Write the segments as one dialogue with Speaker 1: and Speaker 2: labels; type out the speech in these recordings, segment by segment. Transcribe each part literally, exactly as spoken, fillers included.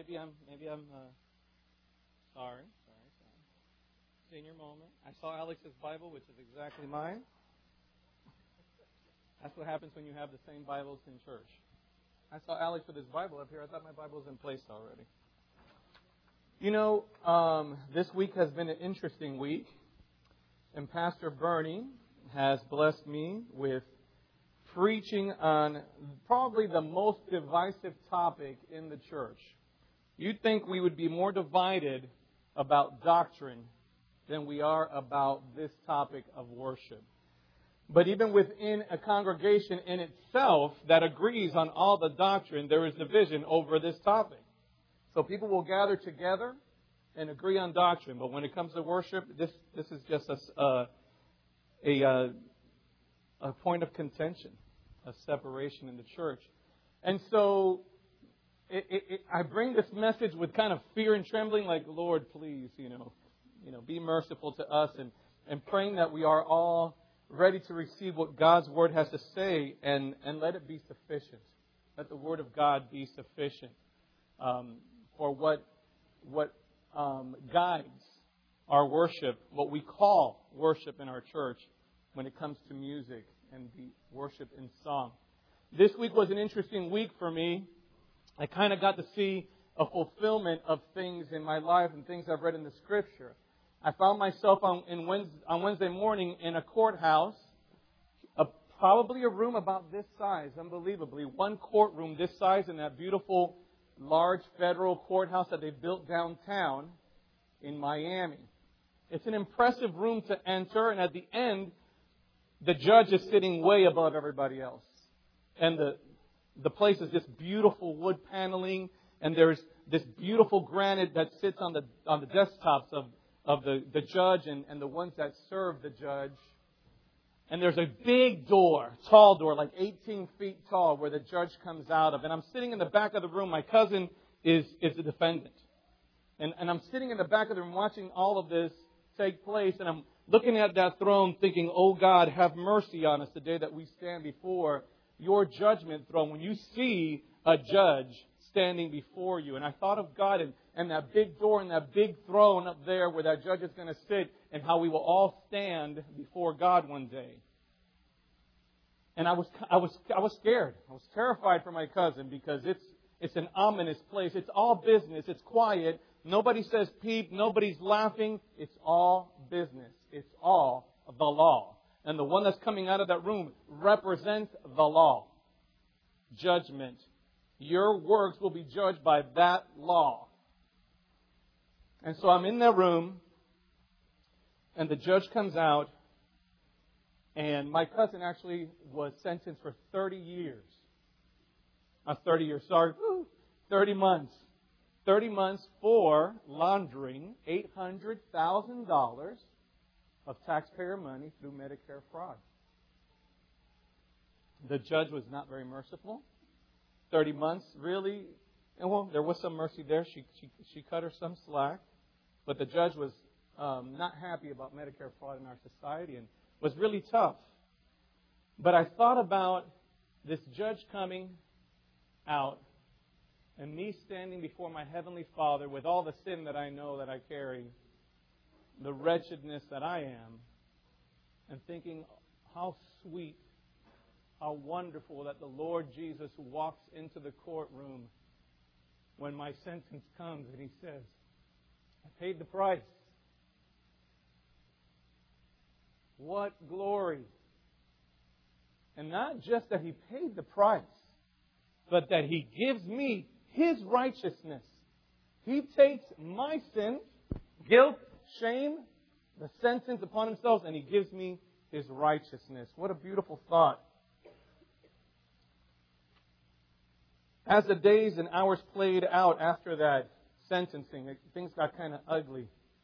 Speaker 1: maybe I'm, maybe I'm, uh, sorry, sorry, sorry. Senior moment. I saw Alex's Bible, which is exactly mine. That's what happens when you have the same Bibles in church. I saw Alex with his Bible up here. I thought my Bible was in place already. You know, um, this week has been an interesting week. And Pastor Bernie has blessed me with preaching on probably the most divisive topic in the church. You'd think we would be more divided about doctrine than we are about this topic of worship. But even within a congregation in itself that agrees on all the doctrine, there is division over this topic. So people will gather together and agree on doctrine. But when it comes to worship, this this is just a, uh, a, uh, a point of contention, a separation in the church. And so it, it, it, I bring this message with kind of fear and trembling, like, Lord, please, you know, you know, be merciful to us, and, and praying that we are all ready to receive what God's Word has to say, and, and let it be sufficient. Let the Word of God be sufficient um, for what what um, guides our worship, what we call worship in our church when it comes to music and the worship in song. This week was an interesting week for me. I kind of got to see a fulfillment of things in my life and things I've read in the Scripture. I found myself on, in Wednesday, on Wednesday morning in a courthouse, a, probably a room about this size, unbelievably. One courtroom this size in that beautiful, large federal courthouse that they built downtown in Miami. It's an impressive room to enter, and at the end, the judge is sitting way above everybody else. And the, the place is just beautiful wood paneling, and there's this beautiful granite that sits on the on the desktops of of the, the judge and, and the ones that serve the judge. And there's a big door, tall door, like eighteen feet tall, where the judge comes out of. And I'm sitting in the back of the room. My cousin is, is the defendant. And, and I'm sitting in the back of the room watching all of this take place. And I'm looking at that throne thinking, oh God, have mercy on us the day that we stand before your judgment throne. When you see a judge standing before you. And I thought of God and, and that big door and that big throne up there where that judge is going to sit, and how we will all stand before God one day. And I was I was I was scared. I was terrified for my cousin, because it's it's an ominous place. It's all business. It's quiet. Nobody says peep. Nobody's laughing. It's all business. It's all the law. And the one that's coming out of that room represents the law. Judgment. Your works will be judged by that law. And so I'm in that room, and the judge comes out, and my cousin actually was sentenced for thirty years. Not thirty years, sorry, thirty months. thirty months for laundering eight hundred thousand dollars of taxpayer money through Medicare fraud. The judge was not very merciful. thirty months, really, and well, there was some mercy there. She she she cut her some slack, but the judge was um, not happy about Medicare fraud in our society and was really tough. But I thought about this judge coming out and me standing before my Heavenly Father with all the sin that I know that I carry, the wretchedness that I am, and thinking how sweet, how wonderful that the Lord Jesus walks into the courtroom when my sentence comes and He says, I paid the price. What glory. And not just that He paid the price, but that He gives me His righteousness. He takes my sin, guilt, shame, the sentence upon Himself, and He gives me His righteousness. What a beautiful thought. As the days and hours played out after that sentencing, things got kind of ugly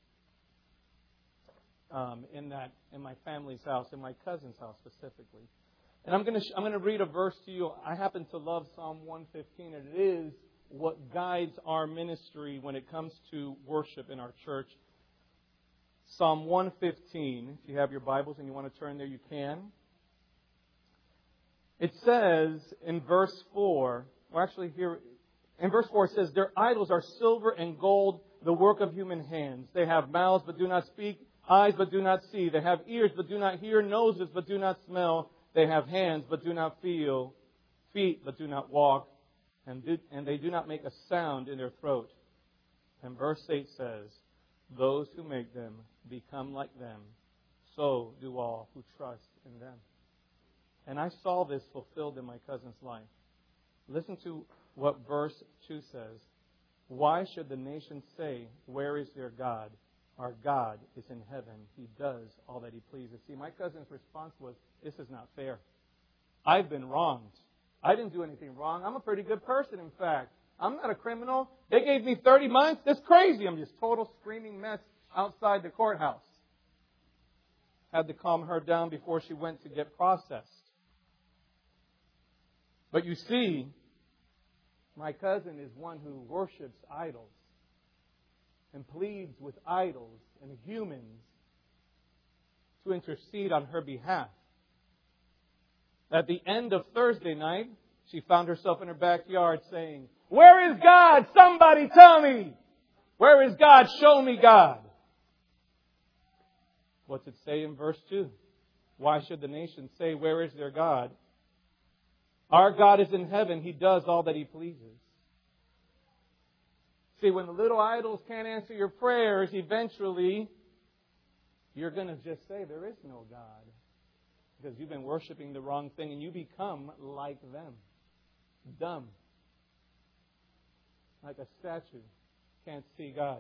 Speaker 1: um, in that in my family's house, in my cousin's house specifically. And I'm going to I'm going to read a verse to you. I happen to love Psalm one fifteen, and it is what guides our ministry when it comes to worship in our church. Psalm one fifteen. If you have your Bibles and you want to turn there, you can. It says in verse four. Well, actually, here In verse four it says, their idols are silver and gold, the work of human hands. They have mouths but do not speak, eyes but do not see. They have ears but do not hear, noses but do not smell. They have hands but do not feel, feet but do not walk, and, do, and they do not make a sound in their throat. And verse eight says, those who make them become like them. So do all who trust in them. And I saw this fulfilled in my cousin's life. Listen to what verse two says. Why should the nations say, where is their God? Our God is in heaven. He does all that He pleases. See, my cousin's response was, this is not fair. I've been wronged. I didn't do anything wrong. I'm a pretty good person, in fact. I'm not a criminal. They gave me thirty months. That's crazy. I'm just total screaming mess outside the courthouse. Had to calm her down before she went to get processed. But you see, my cousin is one who worships idols and pleads with idols and humans to intercede on her behalf. At the end of Thursday night, she found herself in her backyard saying, where is God? Somebody tell me. Where is God? Show me God. What's it say in verse two? Why should the nations say, where is their God? Our God is in heaven. He does all that He pleases. See, when the little idols can't answer your prayers, eventually you're going to just say, there is no God. Because you've been worshiping the wrong thing and you become like them. Dumb. Like a statue. Can't see God.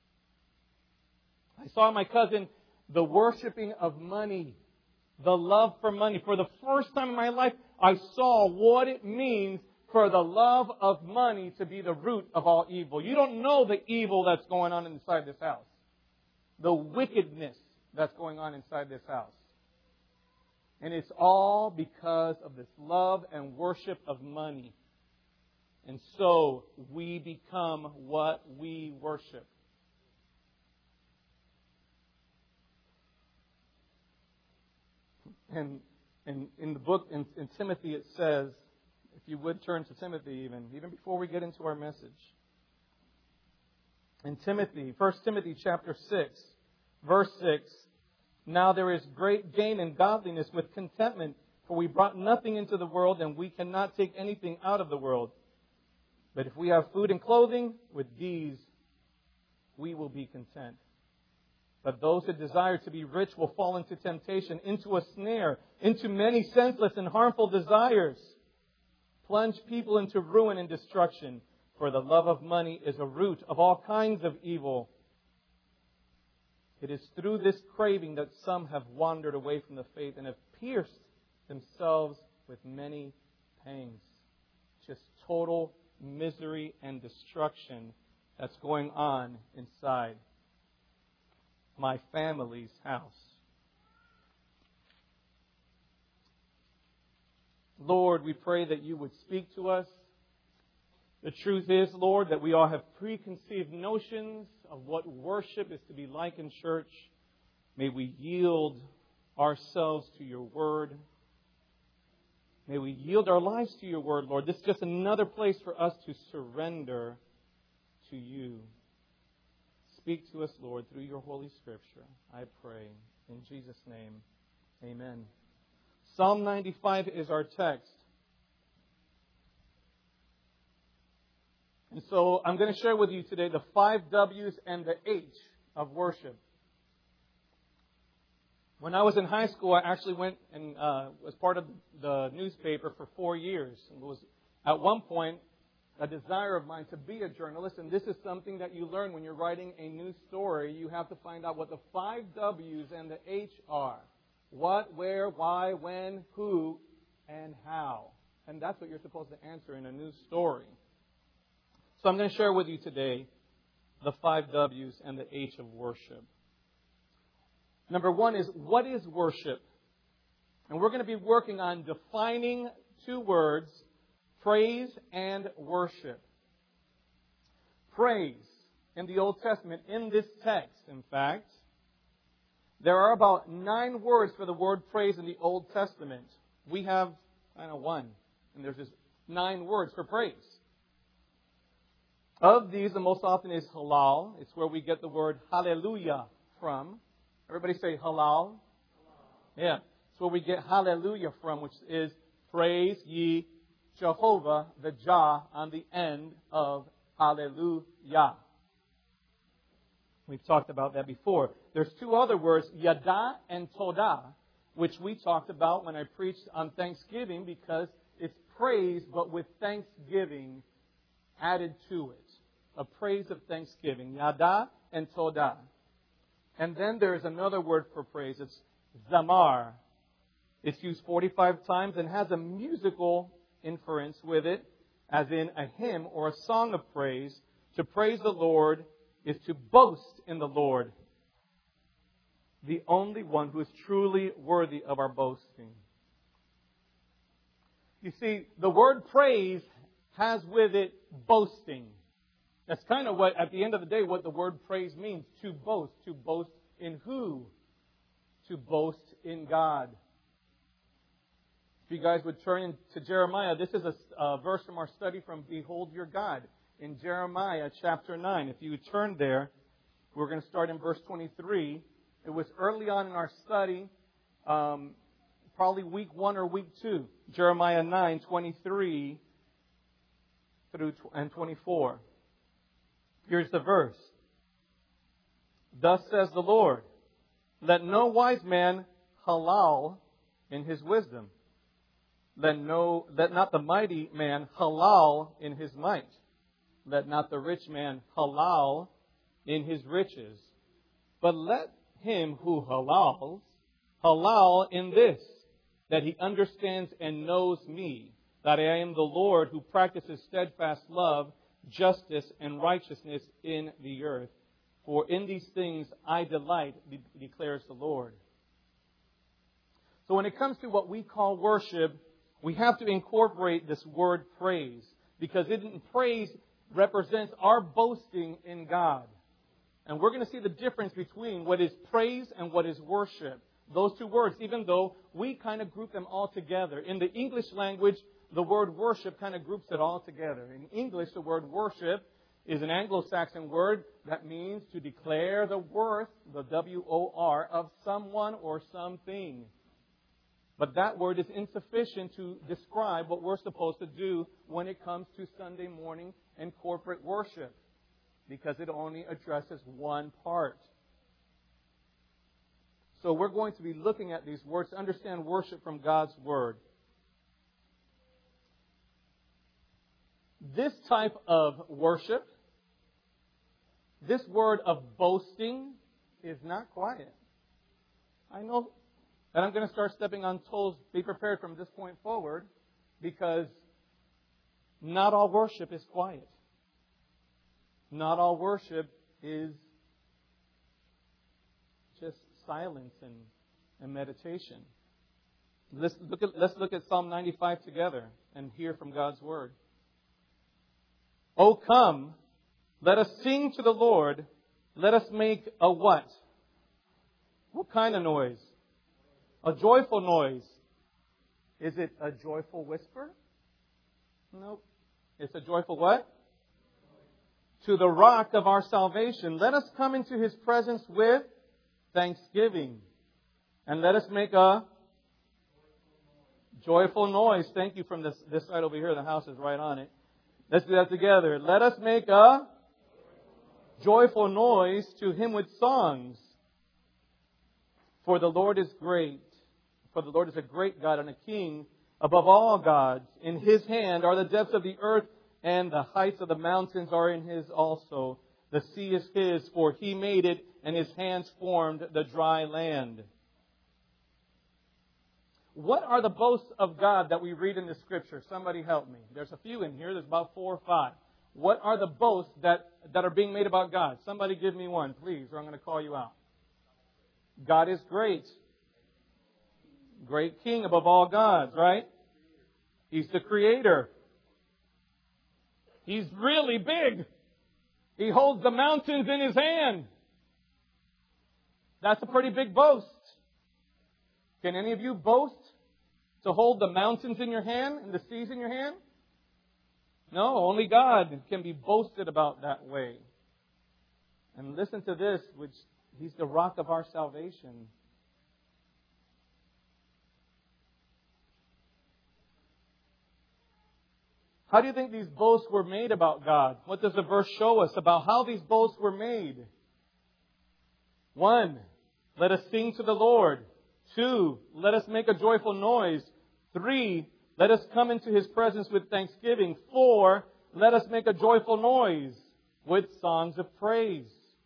Speaker 1: I saw my cousin, the worshiping of money. The love for money. For the first time in my life, I saw what it means for the love of money to be the root of all evil. You don't know the evil that's going on inside this house. The wickedness that's going on inside this house. And it's all because of this love and worship of money. And so we become what we worship. And in, in the book, in, in Timothy, it says, if you would turn to Timothy even, even before we get into our message. In Timothy, First Timothy chapter six, verse six, now there is great gain in godliness with contentment, for we brought nothing into the world, and we cannot take anything out of the world. But if we have food and clothing, with these we will be content. But those who desire to be rich will fall into temptation, into a snare, into many senseless and harmful desires, plunge people into ruin and destruction. For the love of money is a root of all kinds of evil. It is through this craving that some have wandered away from the faith and have pierced themselves with many pangs. Just total misery and destruction that's going on inside my family's house. Lord, we pray that you would speak to us. The truth is, Lord, that we all have preconceived notions of what worship is to be like in church. May we yield ourselves to your word. May we yield our lives to your word, Lord. This is just another place for us to surrender to you. Speak to us, Lord, through your Holy Scripture. I pray. In Jesus' name, amen. Psalm ninety-five is our text. And so I'm going to share with you today the five W's and the H of worship. When I was in high school, I actually went and uh, was part of the newspaper for four years. It was at one point a desire of mine to be a journalist. And this is something that you learn when you're writing a news story. You have to find out what the five W's and the H are. What, where, why, when, who, and how. And that's what you're supposed to answer in a news story. So I'm going to share with you today the five W's and the H of worship. Number one is, what is worship? And we're going to be working on defining two words, praise and worship. Praise in the Old Testament, in this text, in fact, there are about nine words for the word praise in the Old Testament. We have kind of one, and there's just nine words for praise. Of these, the most often is halal. It's where we get the word hallelujah from. Everybody say halal. Yeah. It's where we get hallelujah from, which is praise ye Jehovah, the Jah on the end of hallelujah. We've talked about that before. There's two other words, yada and todah, which we talked about when I preached on Thanksgiving, because it's praise but with thanksgiving added to it. A praise of thanksgiving. Yada and todah. And then there's another word for praise. It's zamar. It's used forty-five times and has a musical inference with it, as in a hymn or a song of praise. To praise the Lord is to boast in the Lord, the only one who is truly worthy of our boasting. You see, the word praise has with it boasting. That's kind of what, at the end of the day, what the word praise means. To boast. To boast in who? To boast in God. If you guys would turn to Jeremiah, this is a uh, verse from our study from Behold Your God. In Jeremiah chapter nine. If you would turn there, we're going to start in verse twenty-three. It was early on in our study, um, probably week one or week two. Jeremiah nine, twenty-three through and twenty-four. Here's the verse. Thus says the Lord, let no wise man halal in his wisdom. Let no, let not the mighty man halal in his might. Let not the rich man halal in his riches. But let him who halals, halal in this, that he understands and knows me, that I am the Lord who practices steadfast love, justice, and righteousness in the earth. For in these things I delight, de- declares the Lord. So when it comes to what we call worship, we have to incorporate this word praise, because it, praise represents our boasting in God. And we're going to see the difference between what is praise and what is worship. Those two words, even though we kind of group them all together. In the English language, the word worship kind of groups it all together. In English, the word worship is an Anglo-Saxon word that means to declare the worth, the W O R, of someone or something. But that word is insufficient to describe what we're supposed to do when it comes to Sunday morning and corporate worship, because it only addresses one part. So we're going to be looking at these words to understand worship from God's Word. This type of worship, this word of boasting, is not quiet. I know that I'm going to start stepping on toes. Be prepared from this point forward, because not all worship is quiet. Not all worship is just silence and, and meditation. Let's look at, let's look at Psalm ninety-five together and hear from God's Word. Oh, come, let us sing to the Lord. Let us make a what? What kind of noise? A joyful noise. Is it a joyful whisper? Nope. It's a joyful what? To the rock of our salvation. Let us come into His presence with thanksgiving. And let us make a joyful noise. Thank you from this, this side over here. The house is right on it. Let's do that together. Let us make a joyful noise to Him with songs. For the Lord is great. For the Lord is a great God and a King above all gods. In His hand are the depths of the earth, and the heights of the mountains are in His also. The sea is His, for He made it, and His hands formed the dry land. What are the boasts of God that we read in the Scripture? Somebody help me. There's a few in here. There's about four or five. What are the boasts that, that are being made about God? Somebody give me one, please, or I'm going to call you out. God is great. Great King above all gods, right? He's the Creator. He's really big. He holds the mountains in His hand. That's a pretty big boast. Can any of you boast to hold the mountains in your hand and the seas in your hand? No, only God can be boasted about that way. And listen to this, which He's the rock of our salvation. How do you think these boasts were made about God? What does the verse show us about how these boasts were made? One, let us sing to the Lord. Two, let us make a joyful noise. Three, let us come into His presence with thanksgiving. Four, let us make a joyful noise with songs of praise.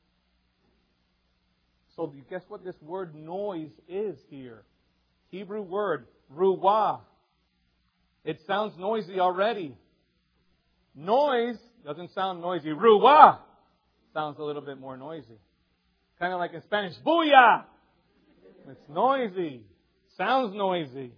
Speaker 1: So guess what this word noise is here? Hebrew word, ruah. It sounds noisy already. Noise doesn't sound noisy. Ruah sounds a little bit more noisy. Kind of like in Spanish, booyah! It's noisy. Sounds noisy.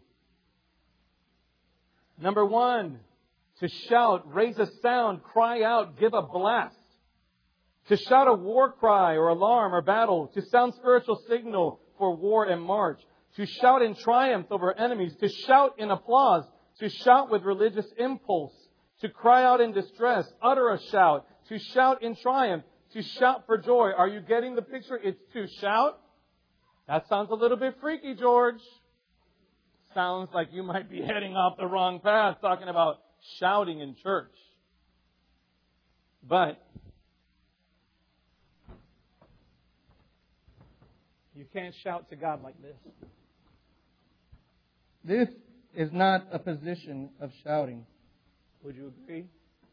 Speaker 1: Number one, to shout, raise a sound, cry out, give a blast. To shout a war cry or alarm or battle. To sound spiritual signal for war and march. To shout in triumph over enemies. To shout in applause. To shout with religious impulse. To cry out in distress. Utter a shout. To shout in triumph. To shout for joy. Are you getting the picture? It's to shout. That sounds a little bit freaky, George. Sounds like you might be heading off the wrong path talking about shouting in church. But you can't shout to God like this. This is not a position of shouting. Would you agree?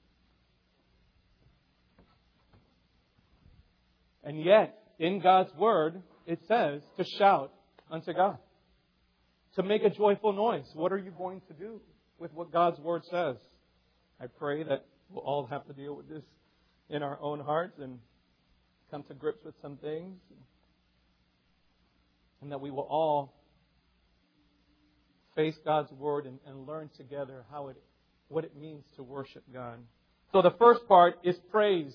Speaker 1: And yet, in God's Word, it says to shout unto God. To make a joyful noise. What are you going to do with what God's Word says? I pray that we'll all have to deal with this in our own hearts and come to grips with some things. And that we will all face God's Word and, and learn together how it, what it means to worship God. So the first part is praise.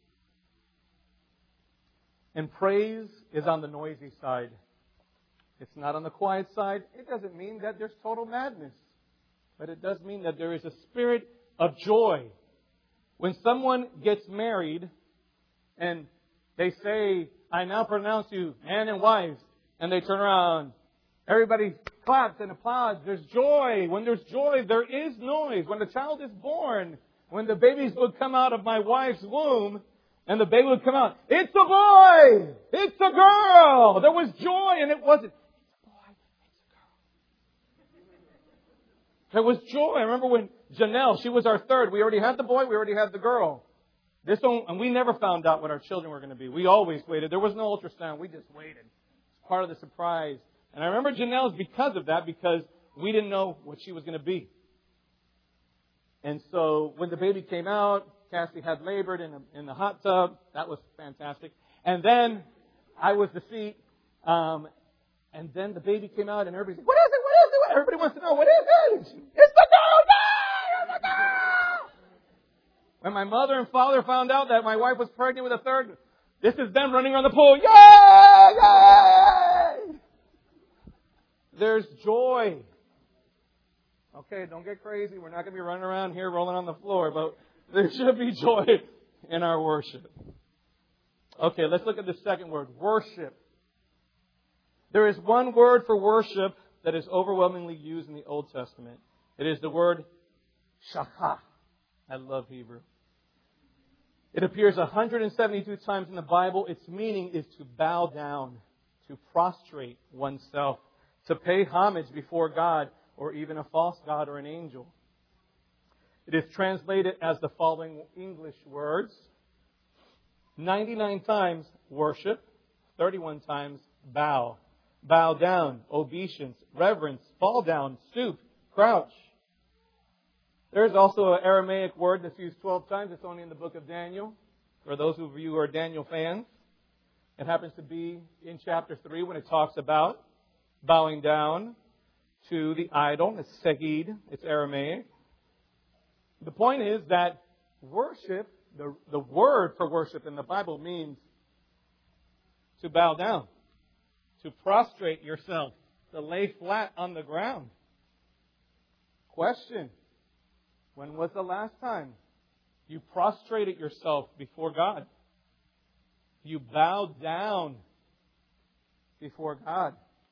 Speaker 1: And praise is on the noisy side. It's not on the quiet side. It doesn't mean that there's total madness. But it does mean that there is a spirit of joy. When someone gets married and they say, I now pronounce you man and wife, and they turn around, everybody claps and applauds. There's joy. When there's joy, there is noise. When the child is born, when the babies would come out of my wife's womb, and the baby would come out, it's a boy! It's a girl! There was joy, and it wasn't, it's a boy, it's a girl. There was joy. I remember when Janelle, she was our third. We already had the boy, we already had the girl. This one, and we never found out what our children were going to be. We always waited. There was no ultrasound. We just waited. It's part of the surprise. And I remember Janelle's because of that, because we didn't know what she was going to be. And so when the baby came out, Cassie had labored in, a, in the hot tub. That was fantastic. And then I was the seat. Um, and then the baby came out and everybody's like, what is it? What is it? Everybody wants to know, what is it? It's the girl! Yay! It's the girl! When my mother and father found out that my wife was pregnant with a third, this is them running around the pool. Yay! Yay! There's joy. Okay, don't get crazy. We're not going to be running around here rolling on the floor, but there should be joy in our worship. Okay, let's look at the second word, worship. There is one word for worship that is overwhelmingly used in the Old Testament. It is the word shachah. I love Hebrew. It appears one hundred seventy-two times in the Bible. Its meaning is to bow down, to prostrate oneself, to pay homage before God, or even a false god or an angel. It is translated as the following English words. ninety-nine times worship, thirty-one times bow. Bow down, obeisance, reverence, fall down, stoop, crouch. There's also an Aramaic word that's used twelve times. It's only in the book of Daniel. For those of you who are Daniel fans, it happens to be in chapter three when it talks about bowing down to the idol. It's Segid. It's Aramaic. The point is that worship, the, the word for worship in the Bible means to bow down, to prostrate yourself, to lay flat on the ground. Question: when was the last time You prostrated yourself before God. You bowed down before God.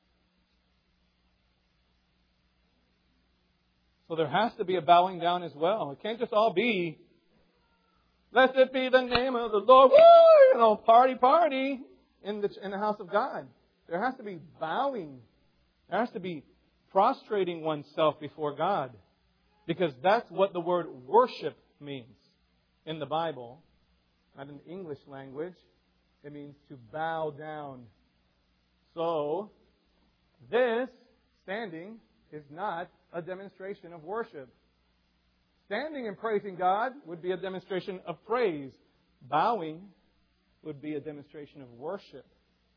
Speaker 1: So there has to be a bowing down as well. It can't just all be, blessed be the name of the Lord. Woo! You know, party, party in the, in the house of God. There has to be bowing. There has to be prostrating oneself before God. Because that's what the word worship means in the Bible. Not in the English language. It means to bow down. So, this, standing, is not a demonstration of worship. Standing and praising God would be a demonstration of praise. Bowing would be a demonstration of worship.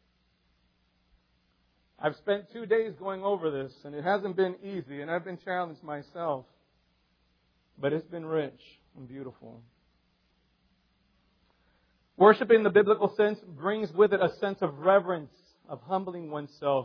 Speaker 1: I've spent two days going over this, and it hasn't been easy, and I've been challenged myself. But it's been rich and beautiful. Worship in the biblical sense brings with it a sense of reverence, of humbling oneself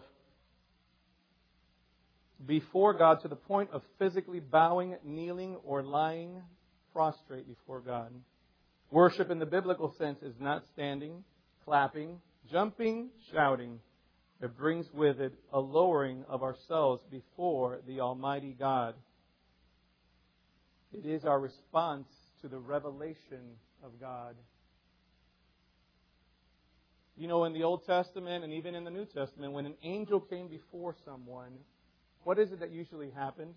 Speaker 1: before God to the point of physically bowing, kneeling, or lying prostrate before God. Worship in the biblical sense is not standing, clapping, jumping, shouting. It brings with it a lowering of ourselves before the Almighty God. It is our response to the revelation of God. You know, in the Old Testament and even in the New Testament, when an angel came before someone, what is it that usually happened?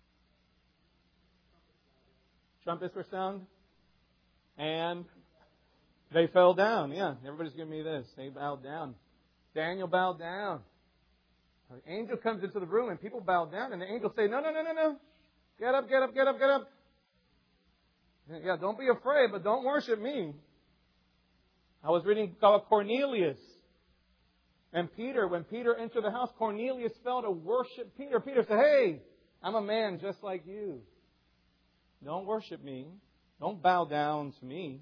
Speaker 1: Trumpets were sounded, and they fell down. Yeah, everybody's giving me this. They bowed down. Daniel bowed down. The angel comes into the room and people bow down, and the angel say, no, no, no, no, no. Get up, get up, get up, get up. Yeah, don't be afraid, but don't worship me. I was reading about Cornelius. And Peter, when Peter entered the house, Cornelius fell to worship Peter. Peter said, hey, I'm a man just like you. Don't worship me. Don't bow down to me.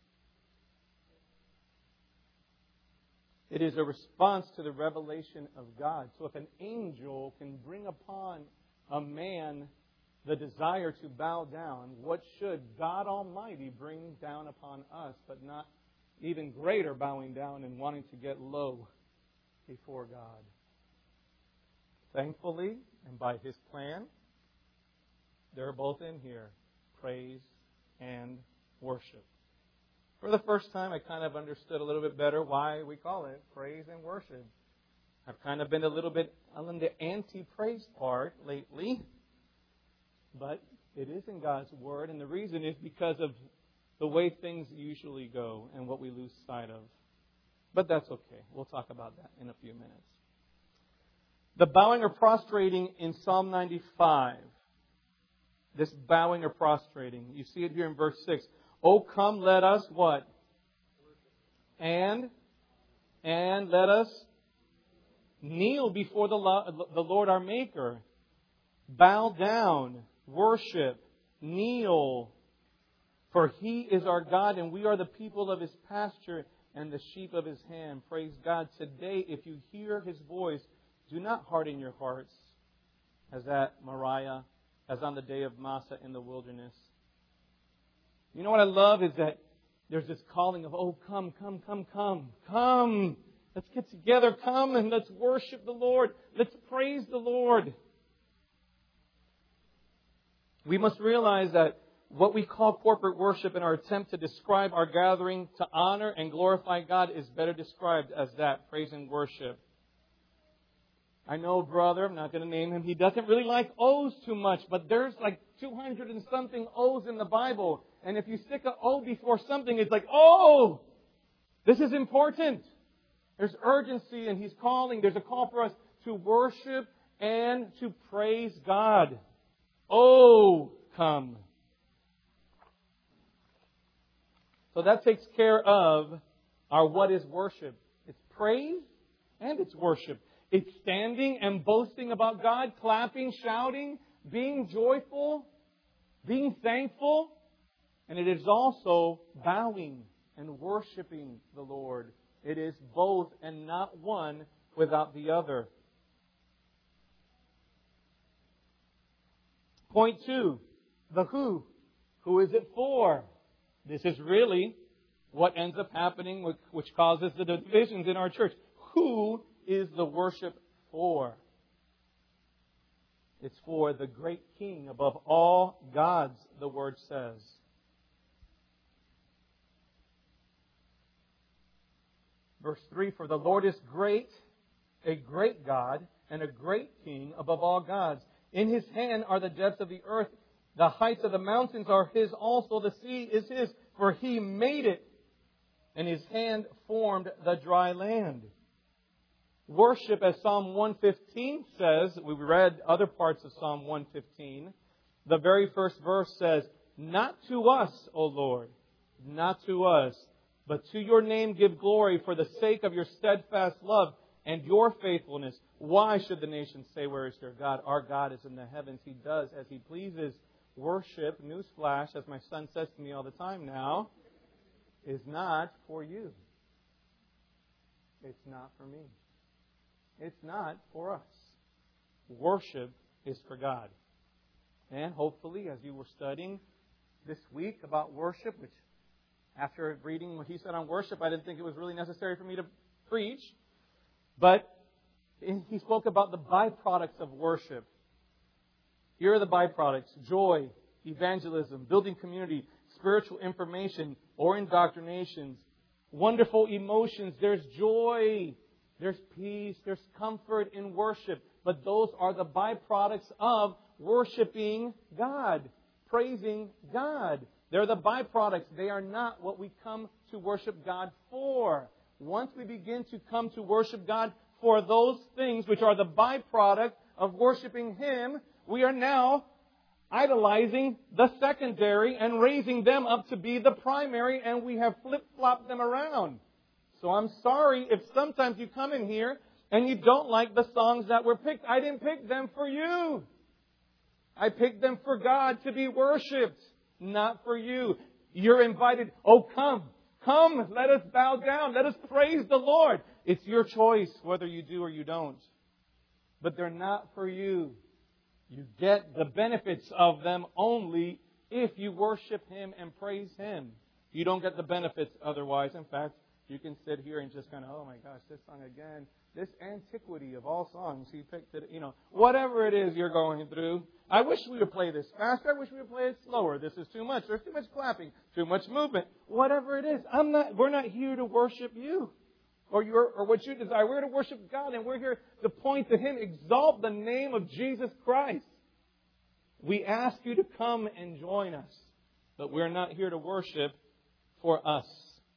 Speaker 1: It is a response to the revelation of God. So if an angel can bring upon a man the desire to bow down, what should God Almighty bring down upon us, but not even greater bowing down and wanting to get low before God? Thankfully, and by His plan, they're both in here. Praise and worship. For the first time, I kind of understood a little bit better why we call it praise and worship. I've kind of been a little bit on the anti-praise part lately. But it is in God's Word, and the reason is because of the way things usually go and what we lose sight of. But that's okay. We'll talk about that in a few minutes. The bowing or prostrating in Psalm ninety-five. This bowing or prostrating. You see it here in verse six. Oh, come, let us what? And, and let us kneel before the Lord our Maker. Bow down, worship, kneel. For He is our God, and we are the people of His pasture and the sheep of His hand. Praise God. Today, if you hear His voice, do not harden your hearts, as at Moriah, as on the day of Massah in the wilderness. You know what I love is that there's this calling of, oh, come, come, come, come, come. Let's get together. Come and let's worship the Lord. Let's praise the Lord. We must realize that what we call corporate worship in our attempt to describe our gathering to honor and glorify God is better described as that, praise and worship. I know a brother, I'm not going to name him, he doesn't really like O's too much, but there's like two hundred and something O's in the Bible. And if you stick an O before something, it's like, oh, this is important. There's urgency and He's calling. There's a call for us to worship and to praise God. Oh, come. So that takes care of our what is worship. It's praise and it's worship. It's standing and boasting about God, clapping, shouting, being joyful, being thankful. And it is also bowing and worshiping the Lord. It is both and not one without the other. Point two, the who. Who is it for? This is really what ends up happening, which, which causes the divisions in our church. Who is the worship for? It's for the great King above all gods, the Word says. Verse three, for the Lord is great, a great God, and a great King above all gods. In His hand are the depths of the earth. The heights of the mountains are His also. The sea is His, for He made it, and His hand formed the dry land. Worship, as Psalm one fifteen says, we read other parts of Psalm one fifteen. The very first verse says, not to us, O Lord, not to us, but to your name give glory for the sake of your steadfast love and your faithfulness. Why should the nations say, where is their God? Our God is in the heavens. He does as He pleases. Worship, newsflash, as my son says to me all the time now, is not for you. It's not for me. It's not for us. Worship is for God. And hopefully, as you were studying this week about worship, which after reading what he said on worship, I didn't think it was really necessary for me to preach. But he spoke about the byproducts of worship. Here are the byproducts: joy, evangelism, building community, spiritual information or indoctrinations, wonderful emotions. There's joy, there's peace, there's comfort in worship. But those are the byproducts of worshiping God, praising God. They're the byproducts. They are not what we come to worship God for. Once we begin to come to worship God for those things which are the byproduct of worshiping Him, we are now idolizing the secondary and raising them up to be the primary, and we have flip-flopped them around. So I'm sorry if sometimes you come in here and you don't like the songs that were picked. I didn't pick them for you. I picked them for God to be worshipped, not for you. You're invited. Oh, come. Come, let us bow down. Let us praise the Lord. It's your choice whether you do or you don't. But they're not for you. You get the benefits of them only if you worship Him and praise Him. You don't get the benefits otherwise. In fact, you can sit here and just kind of, oh my gosh, this song again. This antiquity of all songs, he picked it, you know, whatever it is you're going through. I wish we would play this faster. I wish we would play it slower. This is too much. There's too much clapping, too much movement. Whatever it is, I'm not. We're not here to worship you or your or what you desire. We're here to worship God, and we're here to point to Him, exalt the name of Jesus Christ. We ask you to come and join us, but we're not here to worship for us.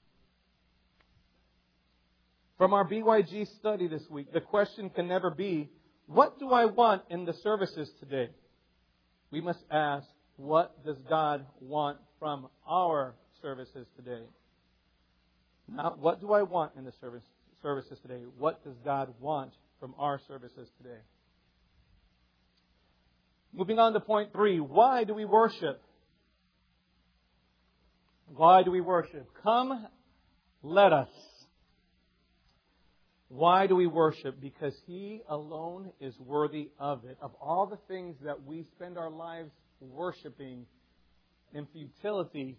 Speaker 1: From our B Y G study this week, the question can never be, what do I want in the services today? We must ask, what does God want from our services today? Not what do I want in the service, services today? What does God want from our services today? Moving on to point three, why do we worship? Why do we worship? Come, let us. Why do we worship? Because He alone is worthy of it. Of all the things that we spend our lives worshiping in futility,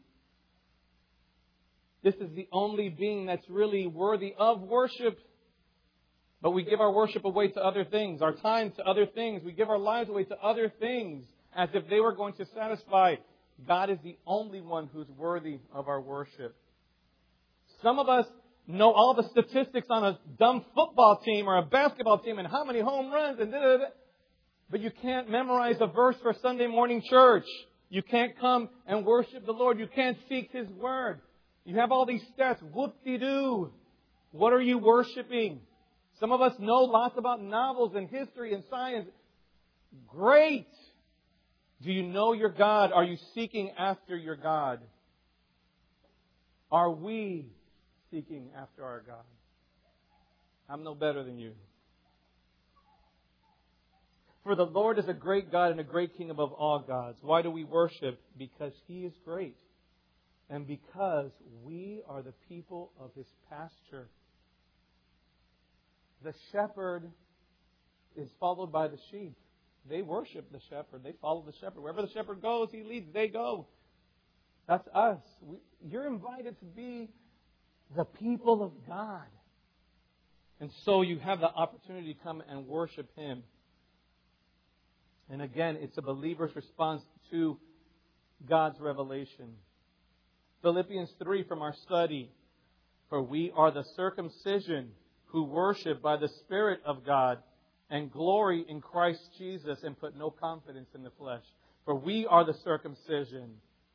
Speaker 1: this is the only being that's really worthy of worship. But we give our worship away to other things, our time to other things. We give our lives away to other things as if they were going to satisfy. God is the only one who's worthy of our worship. Some of us know all the statistics on a dumb football team or a basketball team and how many home runs and da, da, da. But you can't memorize a verse for Sunday morning church. You can't come and worship the Lord. You can't seek His Word. You have all these stats. Whoop-de-doo. What are you worshiping? Some of us know lots about novels and history and science. Great. Do you know your God? Are you seeking after your God? Are we seeking after our God? I'm no better than you. For the Lord is a great God and a great King above all gods. Why do we worship? Because He is great. And because we are the people of His pasture. The shepherd is followed by the sheep. They worship the shepherd. They follow the shepherd. Wherever the shepherd goes, he leads. They go. That's us. We, you're invited to be the people of God. And so you have the opportunity to come and worship Him. And again, it's a believer's response to God's revelation. Philippians three from our study. For we are the circumcision who worship by the Spirit of God and glory in Christ Jesus and put no confidence in the flesh. For we are the circumcision.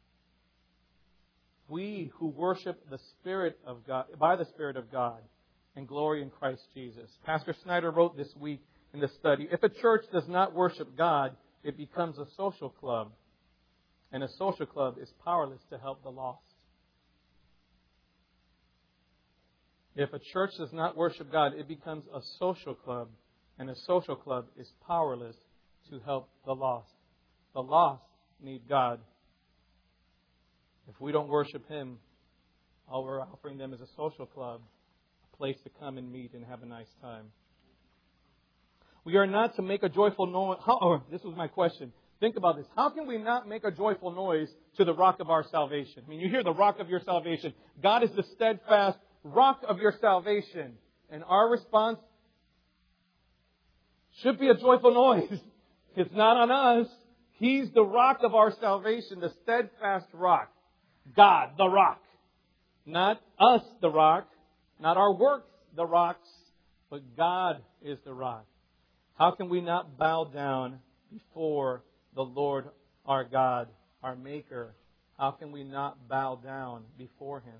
Speaker 1: We who worship the Spirit of God, by the Spirit of God and glory in Christ Jesus. Pastor Snyder wrote this week in the study, if a church does not worship God, it becomes a social club. And a social club is powerless to help the lost. If a church does not worship God, it becomes a social club. And a social club is powerless to help the lost. The lost need God. If we don't worship Him, all we're offering them is a social club, a place to come and meet and have a nice time. We are not to make a joyful noise. How, or, this was my question. Think about this. How can we not make a joyful noise to the rock of our salvation? I mean, you hear the rock of your salvation. God is the steadfast rock of your salvation. And our response should be a joyful noise. It's not on us. He's the rock of our salvation, the steadfast rock. God, the rock. Not us, the rock. Not our works, the rocks. But God is the rock. How can we not bow down before the Lord our God, our Maker? How can we not bow down before Him?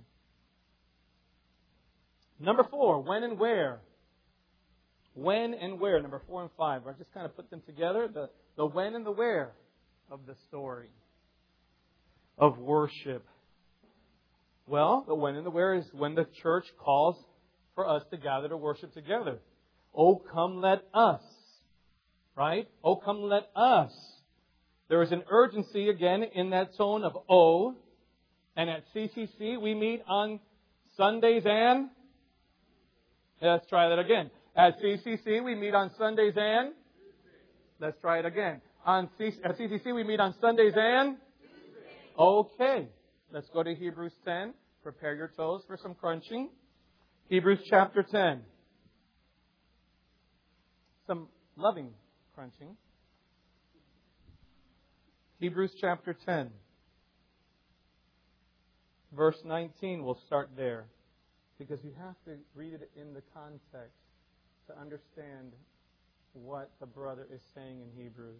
Speaker 1: Number four, when and where. When and where, number four and five. I just kind of put them together. The, the when and the where of the story of worship. Well, the when and the where is when the church calls for us to gather to worship together. Oh, come let us. Right? Oh, come let us. There is an urgency again in that tone of oh. And at C C C we meet on Sundays and... Let's try that again. At C C C we meet on Sundays and... Let's try it again. On C- at C C C we meet on Sundays and... Okay. Let's go to Hebrews ten. Prepare your toes for some crunching. Hebrews chapter ten. Some loving crunching. Hebrews chapter ten. Verse nineteen, we'll start there. Because you have to read it in the context to understand what the brother is saying in Hebrews.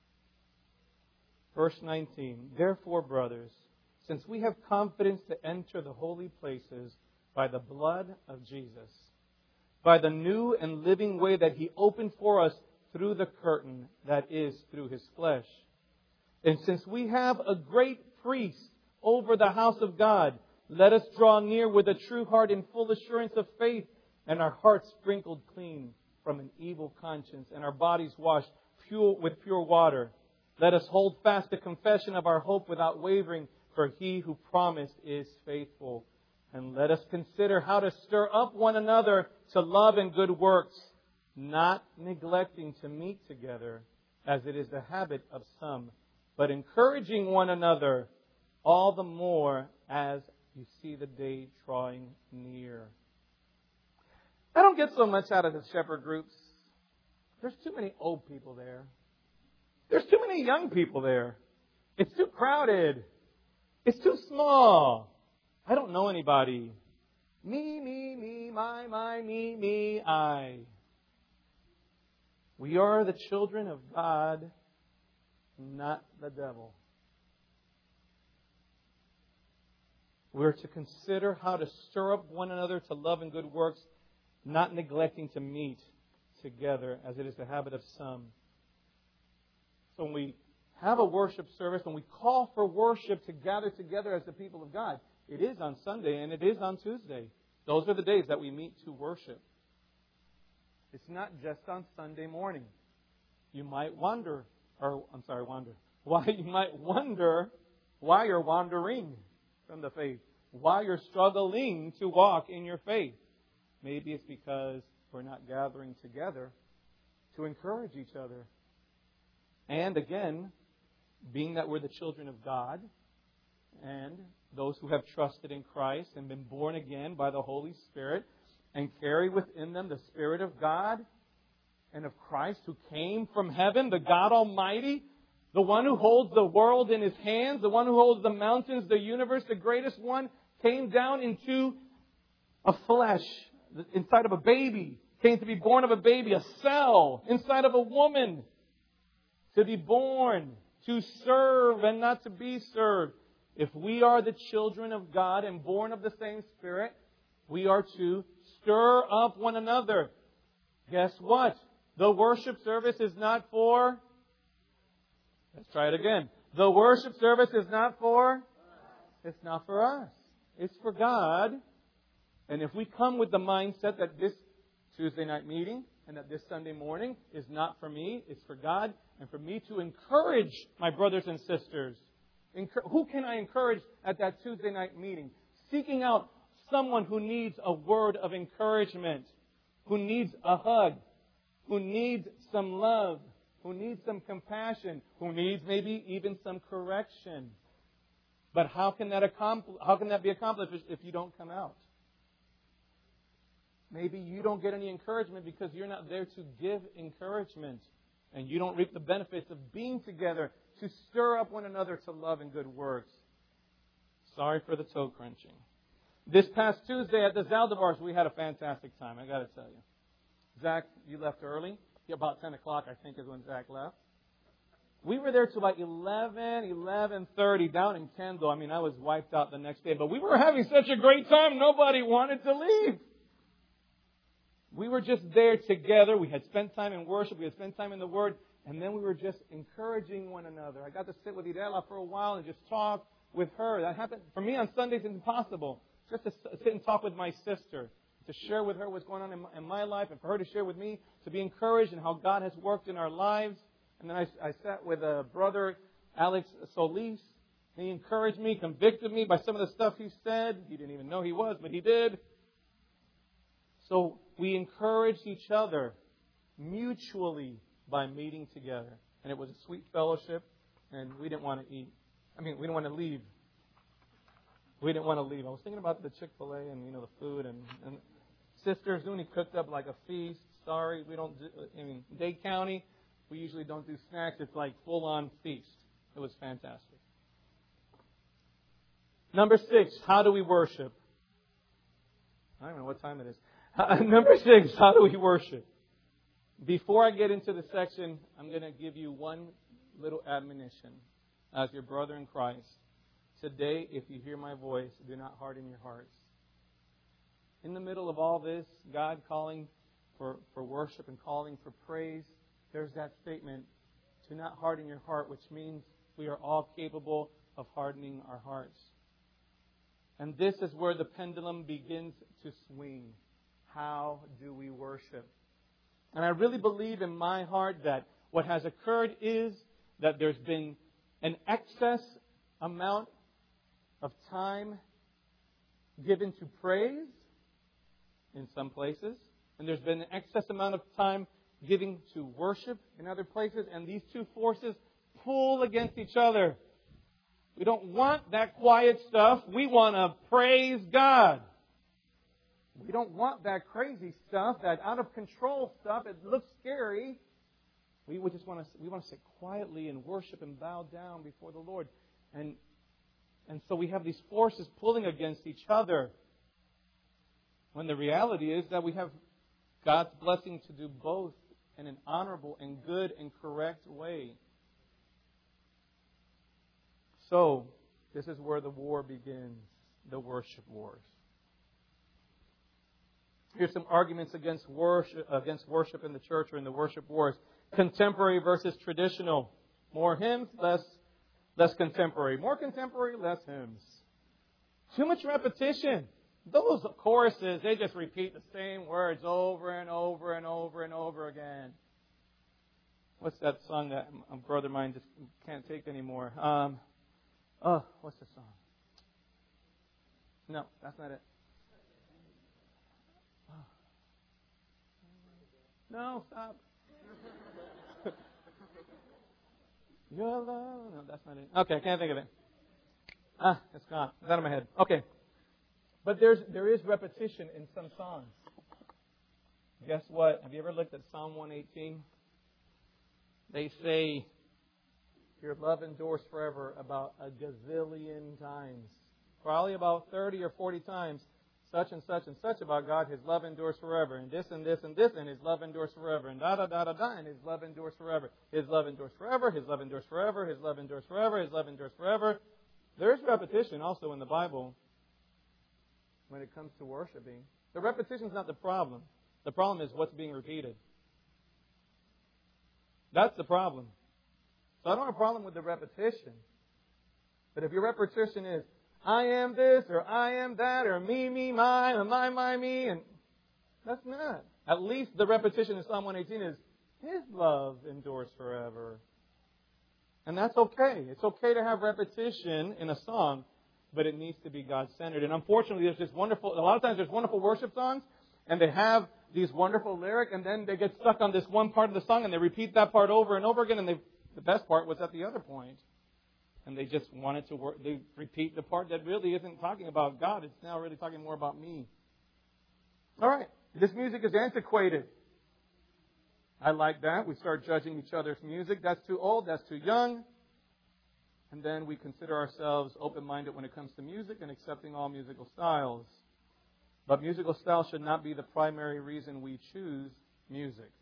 Speaker 1: Verse nineteen, therefore, brothers, since we have confidence to enter the holy places by the blood of Jesus, by the new and living way that He opened for us through the curtain, that is, through His flesh. And since we have a great priest over the house of God, let us draw near with a true heart in full assurance of faith, and our hearts sprinkled clean from an evil conscience, and our bodies washed pure with pure water. Let us hold fast the confession of our hope without wavering, for He who promised is faithful. And let us consider how to stir up one another to love and good works, not neglecting to meet together, as it is the habit of some, but encouraging one another, all the more as you see the day drawing near. I don't get so much out of the shepherd groups. There's too many old people there. There's too many young people there. It's too crowded. It's too small. I don't know anybody. Me, me, me, my, my, me, me, I. We are the children of God, not the devil. We're to consider how to stir up one another to love and good works, not neglecting to meet together, as it is the habit of some. So when we have a worship service, when we call for worship to gather together as the people of God, it is on Sunday and it is on Tuesday. Those are the days that we meet to worship. It's not just on Sunday morning. You might wonder, or I'm sorry, wonder, why you might wonder why you're wandering from the faith, why you're struggling to walk in your faith. Maybe it's because we're not gathering together to encourage each other. And again, being that we're the children of God, and those who have trusted in Christ and been born again by the Holy Spirit and carry within them the Spirit of God and of Christ who came from heaven, the God Almighty, the one who holds the world in His hands, the one who holds the mountains, the universe, the greatest one, came down into a flesh, inside of a baby, came to be born of a baby, a cell inside of a woman, to be born, to serve and not to be served. If we are the children of God and born of the same Spirit, we are to stir up one another. Guess what? The worship service is not for... Let's try it again. The worship service is not for... It's not for us. It's for God. And if we come with the mindset that this Tuesday night meeting and that this Sunday morning is not for me, it's for God, and for me to encourage my brothers and sisters. Encour- who can I encourage at that Tuesday night meeting? Seeking out someone who needs a word of encouragement, who needs a hug, who needs some love, who needs some compassion, who needs maybe even some correction. But how can that accompli- how can that be accomplished if you don't come out? Maybe you don't get any encouragement because you're not there to give encouragement. And you don't reap the benefits of being together to stir up one another to love and good works. Sorry for the toe crunching. This past Tuesday at the Zaldibars, we had a fantastic time, I got to tell you. Zach, you left early. About ten o'clock, I think, is when Zach left. We were there till about eleven, eleven thirty down in Kendall. I mean, I was wiped out the next day. But we were having such a great time, nobody wanted to leave. We were just there together. We had spent time in worship. We had spent time in the Word. And then we were just encouraging one another. I got to sit with Idela for a while and just talk with her. That happened for me on Sundays. It's impossible. Just to sit and talk with my sister. To share with her what's going on in my, in my life. And for her to share with me. To be encouraged in how God has worked in our lives. And then I, I sat with a brother, Alex Solis. He encouraged me, convicted me by some of the stuff he said. He didn't even know he was, but he did. So we encouraged each other mutually by meeting together. And it was a sweet fellowship, and we didn't want to eat. I mean, we didn't want to leave. We didn't want to leave. I was thinking about the Chick-fil-A and, you know, the food. And, and Sister Zuni cooked up like a feast. Sorry, we don't do, I mean, Dade County, we usually don't do snacks. It's like full-on feast. It was fantastic. Number six, how do we worship? I don't know what time it is. Number six, how do we worship? Before I get into the section, I'm going to give you one little admonition as your brother in Christ. Today, if you hear my voice, do not harden your hearts. In the middle of all this, God calling for, for worship and calling for praise, there's that statement, do not harden your heart, which means we are all capable of hardening our hearts. And this is where the pendulum begins to swing. How do we worship? And I really believe in my heart that what has occurred is that there's been an excess amount of time given to praise in some places. And there's been an excess amount of time given to worship in other places. And these two forces pull against each other. We don't want that quiet stuff. We want to praise God. We don't want that crazy stuff, that out of control stuff. It looks scary. We would just want to we want to sit quietly and worship and bow down before the Lord. And and so we have these forces pulling against each other. When the reality is that we have God's blessing to do both in an honorable and good and correct way. So, this is where the war begins, the worship wars. Here's some arguments against worship, against worship in the church or in the worship wars. Contemporary versus traditional. More hymns, less, less contemporary. More contemporary, less hymns. Too much repetition. Those choruses, they just repeat the same words over and over and over and over again. What's that song that a brother of mine just can't take anymore? Um, oh, what's the song? No, that's not it. No, stop. Your love. No, that's not it. Okay, I can't think of it. Ah, it's gone. It's out of my head. Okay. But there's there is repetition in some songs. Guess what? Have you ever looked at Psalm one eighteen? They say, your love endures forever about a gazillion times. Probably about thirty or forty times. Such and such and such about God, His love endures forever. And this and this and this, and His love endures forever. And da da da da da, and His love endures forever. His love endures forever. His love endures forever. His love endures forever. His love endures forever. There's repetition also in the Bible when it comes to worshiping. The repetition is not the problem. The problem is what's being repeated. That's the problem. So I don't have a problem with the repetition. But if your repetition is, I am this, or I am that, or me, me, my, or my, my, me, and that's not. At least the repetition in Psalm one eighteen is, His love endures forever. And that's okay. It's okay to have repetition in a song, but it needs to be God-centered. And unfortunately, there's this wonderful, a lot of times there's wonderful worship songs, and they have these wonderful lyrics, and then they get stuck on this one part of the song, and they repeat that part over and over again, and they, the best part was at the other point. And they just wanted to work, they repeat the part that really isn't talking about God. It's now really talking more about me. All right. This music is antiquated. I like that. We start judging each other's music. That's too old. That's too young. And then we consider ourselves open-minded when it comes to music and accepting all musical styles. But musical style should not be the primary reason we choose music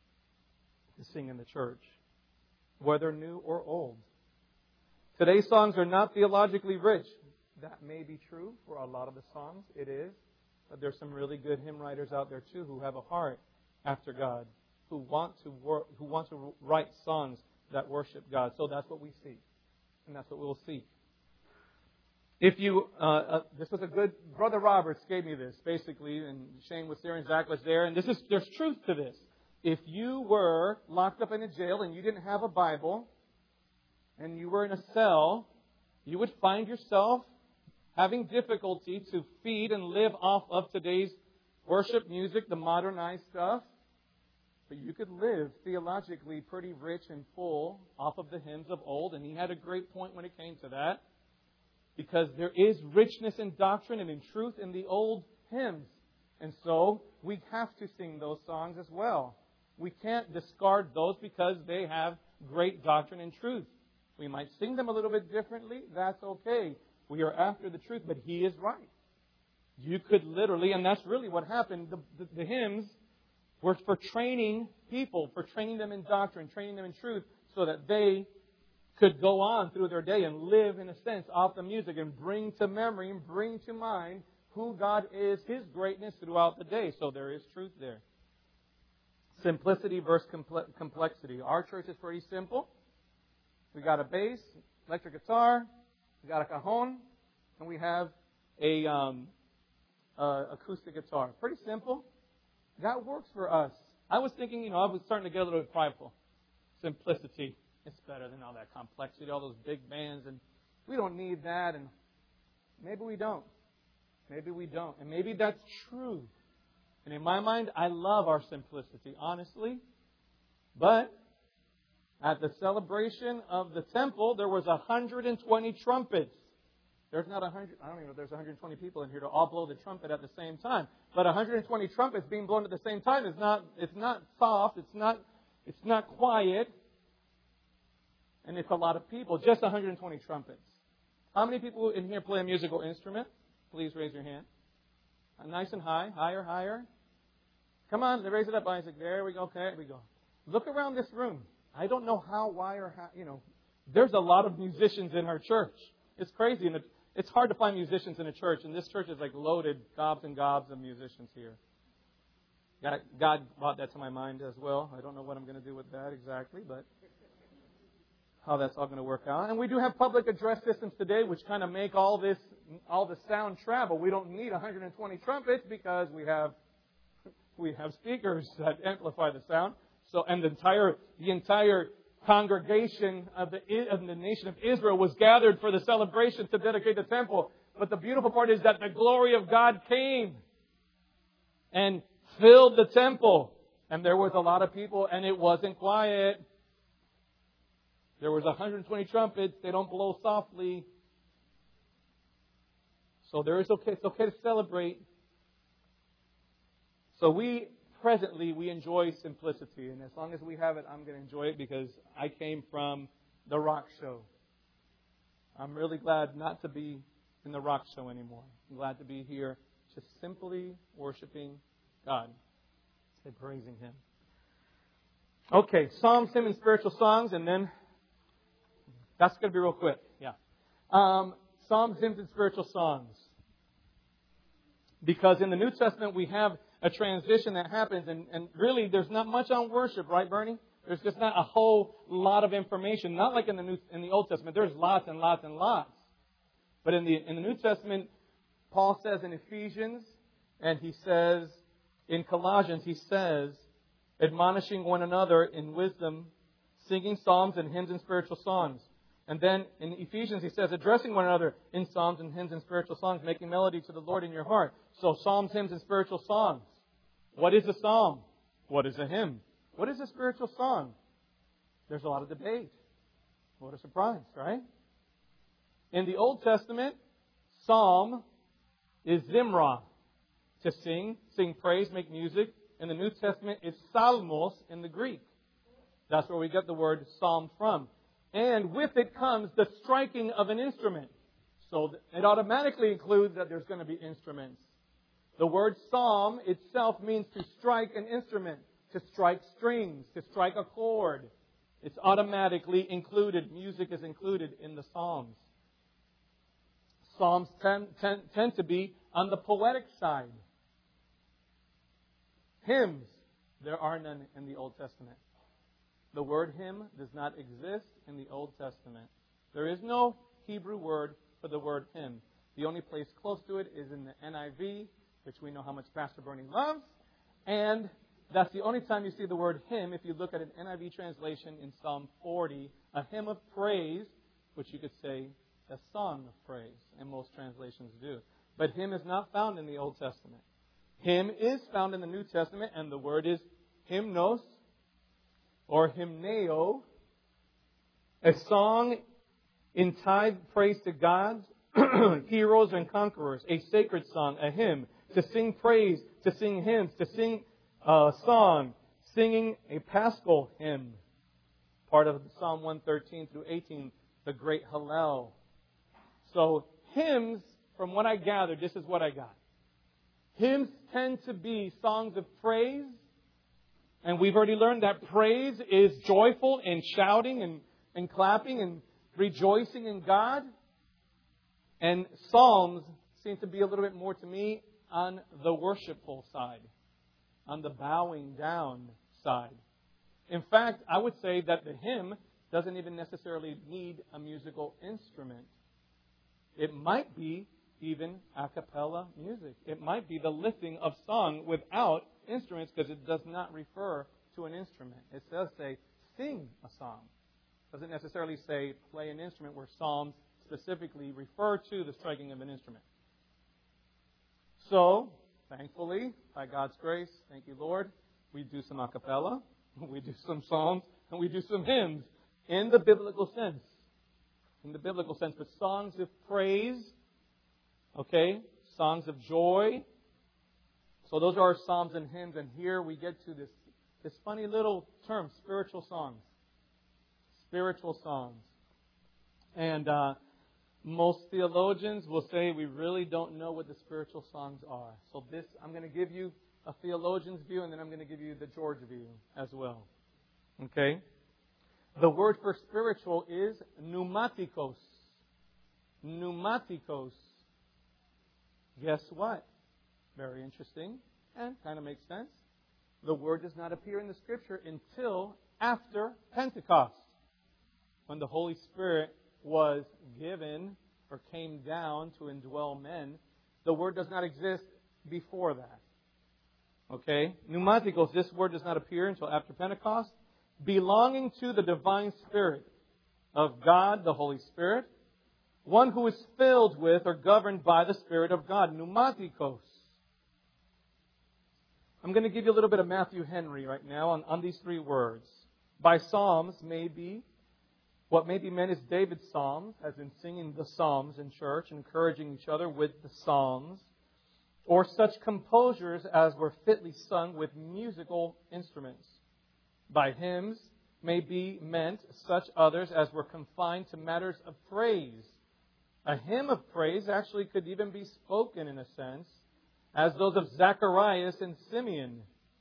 Speaker 1: to sing in the church, whether new or old. Today's songs are not theologically rich. That may be true for a lot of the songs. It is. But there's some really good hymn writers out there too who have a heart after God, who want to work, who want to write songs that worship God. So that's what we seek, and that's what we'll seek. If you, uh, uh, this was a good, Brother Roberts gave me this basically, and Shane was there and Zach was there, and this is there's truth to this. If you were locked up in a jail and you didn't have a Bible, and you were in a cell, you would find yourself having difficulty to feed and live off of today's worship music, the modernized stuff. But you could live theologically pretty rich and full off of the hymns of old. And he had a great point when it came to that. Because there is richness in doctrine and in truth in the old hymns. And so we have to sing those songs as well. We can't discard those because they have great doctrine and truth. We might sing them a little bit differently. That's okay. We are after the truth, but He is right. You could literally, and that's really what happened. The, the, the hymns were for training people, for training them in doctrine, training them in truth, so that they could go on through their day and live, in a sense, off the music and bring to memory and bring to mind who God is, His greatness throughout the day. So there is truth there. Simplicity versus comple- complexity. Our church is pretty simple. We got a bass, electric guitar, we got a cajon, and we have a um, uh, acoustic guitar. Pretty simple. That works for us. I was thinking, you know, I was starting to get a little bit prideful. Simplicity. It's better than all that complexity, all those big bands, and we don't need that, and maybe we don't. Maybe we don't. And maybe that's true. And in my mind, I love our simplicity, honestly. But at the celebration of the temple, there was one hundred twenty trumpets. There's not one hundred, I don't even know if there's one hundred twenty people in here to all blow the trumpet at the same time. But one hundred twenty trumpets being blown at the same time is not, it's not soft, it's not, it's not quiet. And it's a lot of people, just one hundred twenty trumpets. How many people in here play a musical instrument? Please raise your hand. Nice and high, higher, higher. Come on, raise it up, Isaac. There we go. Okay, there we go. Look around this room. I don't know how, why, or how, you know. There's a lot of musicians in our church. It's crazy. And it's hard to find musicians in a church. And this church is like loaded, gobs and gobs of musicians here. God, God brought that to my mind as well. I don't know what I'm going to do with that exactly, but how that's all going to work out. And we do have public address systems today, which kind of make all this, all the sound travel. We don't need one hundred twenty trumpets because we have, we have speakers that amplify the sound. So, and the entire, the entire congregation of the, of the nation of Israel was gathered for the celebration to dedicate the temple. But the beautiful part is that the glory of God came and filled the temple. And there was a lot of people, and it wasn't quiet. There was one hundred twenty trumpets. They don't blow softly. So there is okay. It's okay to celebrate. So we presently we enjoy simplicity, and as long as we have it, I'm going to enjoy it because I came from the rock show. I'm really glad not to be in the rock show anymore. I'm glad to be here, just simply worshiping God and praising Him. Okay, Psalms, hymn, and spiritual songs, and then that's going to be real quick. Yeah, um, Psalms, hymns, and spiritual songs. Because in the New Testament we have a transition that happens, and, and really there's not much on worship, right, Bernie? There's just not a whole lot of information. Not like in the New, in the Old Testament. There's lots and lots and lots. But in the in the New Testament, Paul says in Ephesians, and he says in Colossians, he says, admonishing one another in wisdom, singing psalms and hymns and spiritual songs. And then in Ephesians, he says, addressing one another in psalms and hymns and spiritual songs, making melody to the Lord in your heart. So psalms, hymns, and spiritual songs. What is a psalm? What is a hymn? What is a spiritual song? There's a lot of debate. What a surprise, right? In the Old Testament, psalm is zimra, to sing, sing praise, make music. In the New Testament, it's psalmos in the Greek. That's where we get the word psalm from. And with it comes the striking of an instrument. So it automatically includes that there's going to be instruments. The word psalm itself means to strike an instrument, to strike strings, to strike a chord. It's automatically included. Music is included in the Psalms. Psalms tend, tend, tend to be on the poetic side. Hymns, there are none in the Old Testament. The word hymn does not exist in the Old Testament. There is no Hebrew word for the word hymn. The only place close to it is in the N I V, which we know how much Pastor Bernie loves. And that's the only time you see the word hymn if you look at an N I V translation in Psalm forty, a hymn of praise, which you could say a song of praise, and most translations do. But hymn is not found in the Old Testament. Hymn is found in the New Testament, and the word is hymnos, or hymneo, a song in tithe praise to God, heroes and conquerors, a sacred song, a hymn, to sing praise, to sing hymns, to sing a song, singing a paschal hymn, part of Psalm one thirteen through eighteen, the great Hallel. So hymns, from what I gathered, this is what I got. Hymns tend to be songs of praise. And we've already learned that praise is joyful and shouting and, and clapping and rejoicing in God. And psalms seem to be a little bit more to me on the worshipful side, on the bowing down side. In fact, I would say that the hymn doesn't even necessarily need a musical instrument. It might be even a cappella music. It might be the lifting of song without instruments, because it does not refer to an instrument. It does say sing a song. It doesn't necessarily say play an instrument, where psalms specifically refer to the striking of an instrument. So, thankfully, by God's grace, thank you, Lord, we do some a cappella, we do some psalms, and we do some hymns in the biblical sense. In the biblical sense, but songs of praise, okay, songs of joy. So those are our psalms and hymns, and here we get to this, this funny little term, spiritual songs. Spiritual songs. And uh, most theologians will say we really don't know what the spiritual songs are. So this, I'm going to give you a theologian's view, and then I'm going to give you the George view as well. Okay? The word for spiritual is pneumatikos. Pneumatikos. Guess what? Very interesting and kind of makes sense. The word does not appear in the Scripture until after Pentecost, when the Holy Spirit was given or came down to indwell men. The word does not exist before that. Okay? Pneumatikos, this word does not appear until after Pentecost. Belonging to the divine Spirit of God, the Holy Spirit. One who is filled with or governed by the Spirit of God. Pneumatikos. I'm going to give you a little bit of Matthew Henry right now on, on these three words. By psalms may be What may be meant is David's psalms, as in singing the psalms in church, encouraging each other with the psalms, or such composures as were fitly sung with musical instruments. By hymns may be meant such others as were confined to matters of praise. A hymn of praise actually could even be spoken in a sense, as those of Zacharias and Simeon.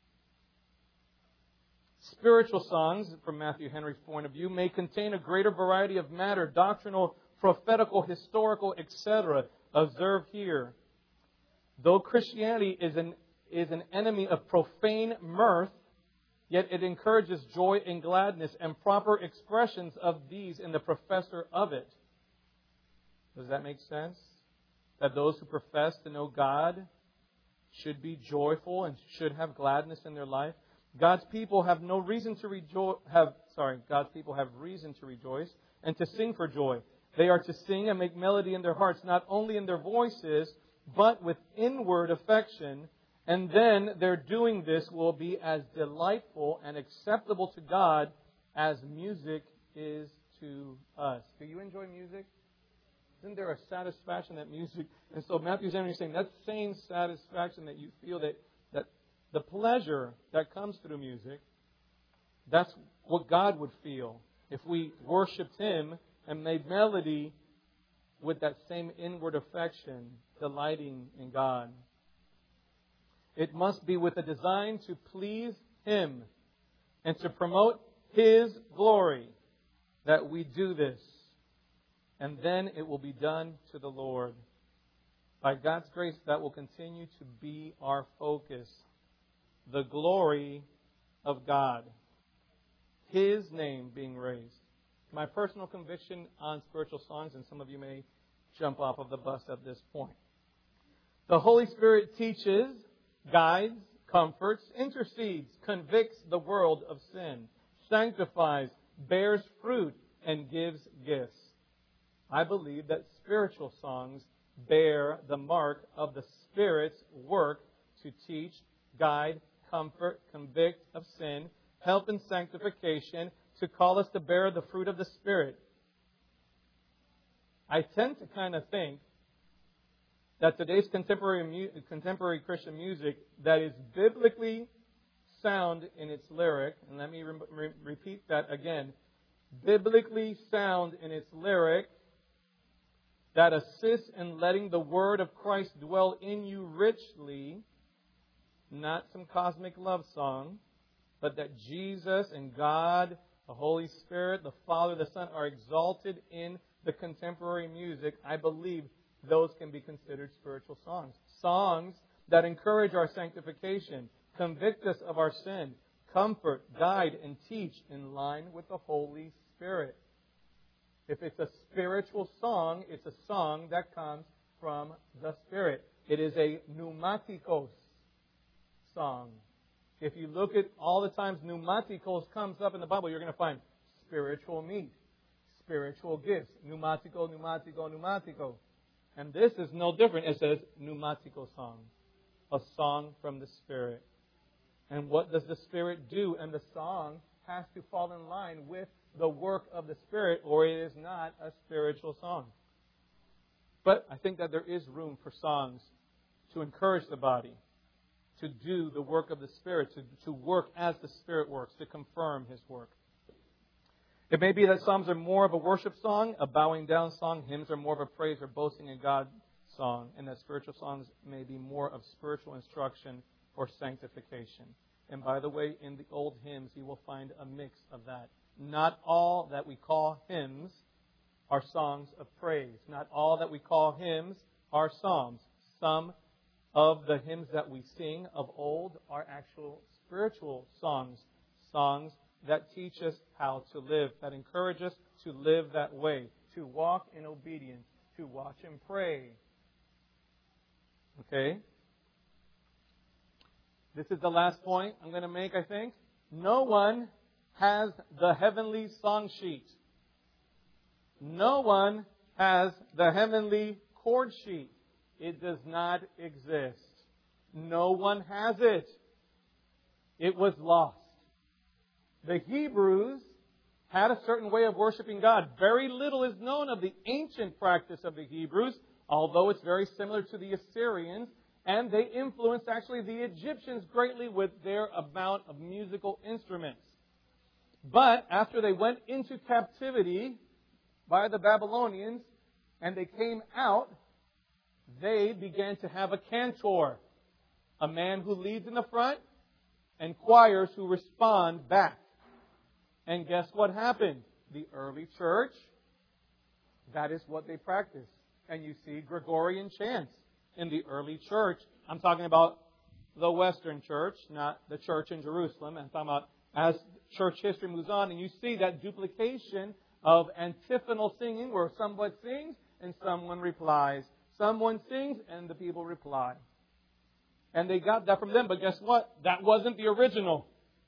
Speaker 1: Spiritual songs, from Matthew Henry's point of view, may contain a greater variety of matter, doctrinal, prophetical, historical, et cetera. Observe here. Though Christianity is an, is an enemy of profane mirth, yet it encourages joy and gladness and proper expressions of these in the professor of it. Does that make sense? That those who profess to know God should be joyful and should have gladness in their life. God's people have no reason to rejoice. Have sorry, God's people have reason to rejoice and to sing for joy. They are to sing and make melody in their hearts, not only in their voices, but with inward affection. And then their doing this will be as delightful and acceptable to God as music is to us. Do you enjoy music? Isn't there a satisfaction that music? And so Matthew Henry is saying that same satisfaction that you feel, that that the pleasure that comes through music, that's what God would feel if we worshipped Him and made melody with that same inward affection, delighting in God. It must be with a design to please Him and to promote His glory that we do this. And then it will be done to the Lord. By God's grace, that will continue to be our focus. The glory of God. His name being raised. My personal conviction on spiritual songs, and some of you may jump off of the bus at this point. The Holy Spirit teaches, guides, comforts, intercedes, convicts the world of sin, sanctifies, bears fruit, and gives gifts. I believe that spiritual songs bear the mark of the Spirit's work to teach, guide, comfort, convict of sin, help in sanctification, to call us to bear the fruit of the Spirit. I tend to kind of think that today's contemporary mu- contemporary Christian music that is biblically sound in its lyric, and let me re- re- repeat that again, biblically sound in its lyric, that assists in letting the Word of Christ dwell in you richly, not some cosmic love song, but that Jesus and God, the Holy Spirit, the Father, the Son are exalted in the contemporary music. I believe those can be considered spiritual songs. Songs that encourage our sanctification, convict us of our sin, comfort, guide, and teach in line with the Holy Spirit. If it's a spiritual song, it's a song that comes from the Spirit. It is a pneumatikos song. If you look at all the times pneumatikos comes up in the Bible, you're going to find spiritual meat, spiritual gifts, pneumatiko, pneumatiko, pneumatiko. And this is no different. It says pneumatiko song, a song from the Spirit. And what does the Spirit do? And the song has to fall in line with the work of the Spirit, or it is not a spiritual song. But I think that there is room for songs to encourage the body, to do the work of the Spirit, to, to work as the Spirit works, to confirm His work. It may be that psalms are more of a worship song, a bowing down song. Hymns are more of a praise or boasting in God song. And that spiritual songs may be more of spiritual instruction or sanctification. And by the way, in the old hymns, you will find a mix of that. Not all that we call hymns are songs of praise. Not all that we call hymns are psalms. Some of the hymns that we sing of old are actual spiritual songs. Songs that teach us how to live, that encourage us to live that way, to walk in obedience, to watch and pray. Okay? This is the last point I'm going to make, I think. No one has the heavenly song sheet. No one has the heavenly chord sheet. It does not exist. No one has it. It was lost. The Hebrews had a certain way of worshiping God. Very little is known of the ancient practice of the Hebrews, although it's very similar to the Assyrians. And they influenced actually the Egyptians greatly with their amount of musical instruments. But after they went into captivity by the Babylonians and they came out, they began to have a cantor, a man who leads in the front and choirs who respond back. And guess what happened? The early church, that is what they practiced. And you see Gregorian chants in the early church. I'm talking about the Western church, not the church in Jerusalem. I'm talking about as church history moves on, and you see that duplication of antiphonal singing where someone sings and someone replies. Someone sings and the people reply. And they got that from them, but guess what? That wasn't the original.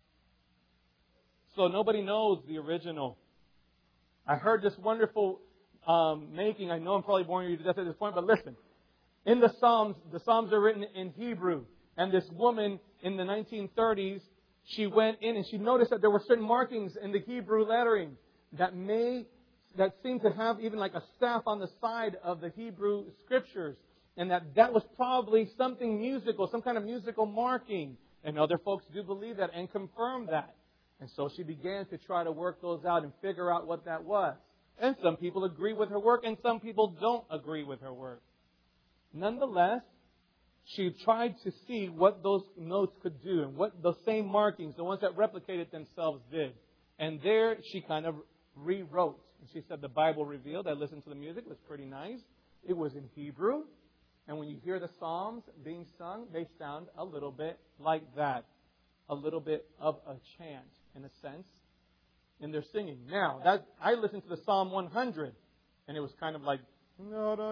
Speaker 1: So nobody knows the original. I heard this wonderful um, making. I know I'm probably boring you to death at this point, but listen. In the Psalms, the Psalms are written in Hebrew. And this woman in the nineteen thirties, she went in and she noticed that there were certain markings in the Hebrew lettering that may, that seemed to have even like a staff on the side of the Hebrew scriptures. And that that was probably something musical, some kind of musical marking. And other folks do believe that and confirm that. And so she began to try to work those out and figure out what that was. And some people agree with her work and some people don't agree with her work. Nonetheless, she tried to see what those notes could do and what those same markings, the ones that replicated themselves, did. And there she kind of rewrote. And she said the Bible revealed. I listened to the music. It was pretty nice. It was in Hebrew. And when you hear the Psalms being sung, they sound a little bit like that. A little bit of a chant, in a sense, in their singing. Now, that I listened to the Psalm one hundred, and it was kind of like, it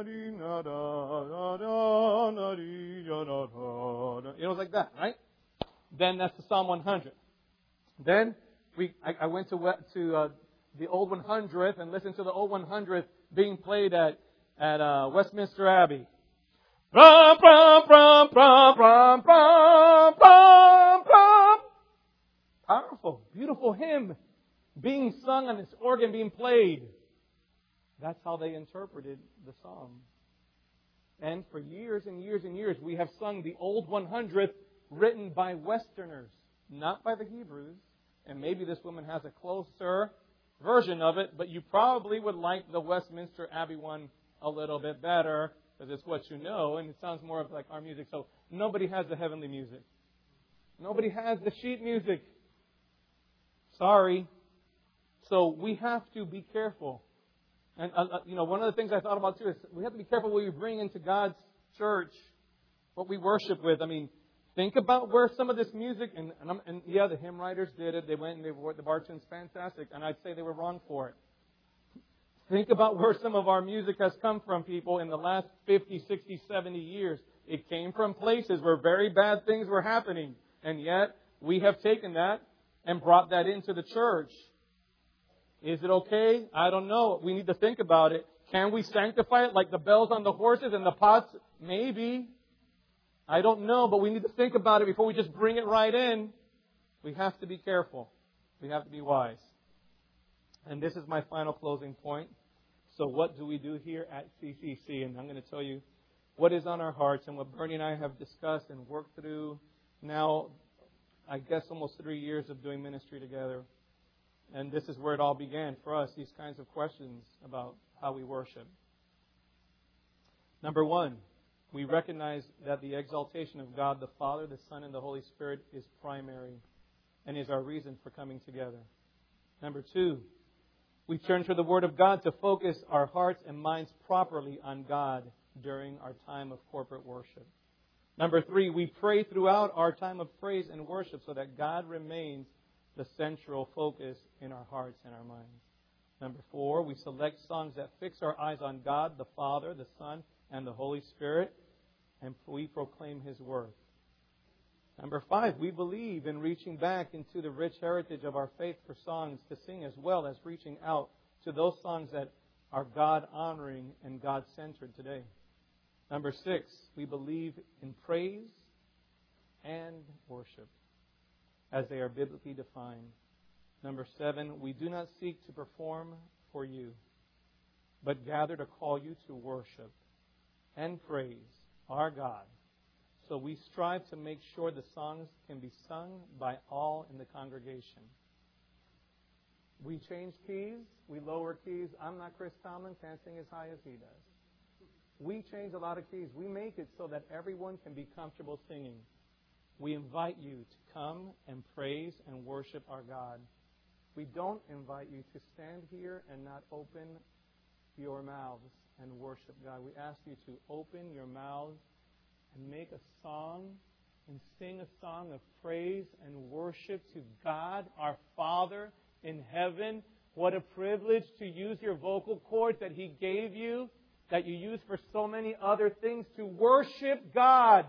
Speaker 1: was like that, right? Then that's the Psalm one hundred. Then we, I, I went to to uh, the old one hundredth and listened to the old one hundredth being played at at uh, Westminster Abbey. Brum, brum, brum, brum, brum, brum, brum, brum. Powerful, beautiful hymn being sung on this organ being played. That's how they interpreted the psalm. And for years and years and years, we have sung the old one hundredth written by Westerners, not by the Hebrews. And maybe this woman has a closer version of it, but you probably would like the Westminster Abbey one a little bit better because it's what you know, and it sounds more of like our music. So nobody has the heavenly music. Nobody has the sheet music. Sorry. So we have to be careful. And, uh, you know, one of the things I thought about too is we have to be careful what we bring into God's church, what we worship with. I mean, think about where some of this music, and, and, I'm, and yeah, the hymn writers did it. They went and they wrote the bar tunes, fantastic. And I'd say they were wrong for it. Think about where some of our music has come from, people, in the last fifty, sixty, seventy years. It came from places where very bad things were happening. And yet, we have taken that and brought that into the church. Is it okay? I don't know. We need to think about it. Can we sanctify it like the bells on the horses and the pots? Maybe. I don't know, but we need to think about it before we just bring it right in. We have to be careful. We have to be wise. And this is my final closing point. So what do we do here at C C C? And I'm going to tell you what is on our hearts and what Bernie and I have discussed and worked through now, I guess, almost three years of doing ministry together. And this is where it all began for us, these kinds of questions about how we worship. Number one, we recognize that the exaltation of God, the Father, the Son, and the Holy Spirit is primary and is our reason for coming together. Number two, we turn to the Word of God to focus our hearts and minds properly on God during our time of corporate worship. Number three, we pray throughout our time of praise and worship so that God remains the central focus in our hearts and our minds. Number four, we select songs that fix our eyes on God, the Father, the Son, and the Holy Spirit, and we proclaim His worth. Number five, we believe in reaching back into the rich heritage of our faith for songs to sing, as well as reaching out to those songs that are God-honoring and God-centered today. Number six, we believe in praise and worship as they are biblically defined. Number seven, we do not seek to perform for you, but gather to call you to worship and praise our God. So we strive to make sure the songs can be sung by all in the congregation. We change keys. We lower keys. I'm not Chris Tomlin. Can't sing as high as he does. We change a lot of keys. We make it so that everyone can be comfortable singing. We invite you to come and praise and worship our God. We don't invite you to stand here and not open your mouths and worship God. We ask you to open your mouths and make a song and sing a song of praise and worship to God, our Father in heaven. What a privilege to use your vocal cords that He gave you, that you use for so many other things, to worship God.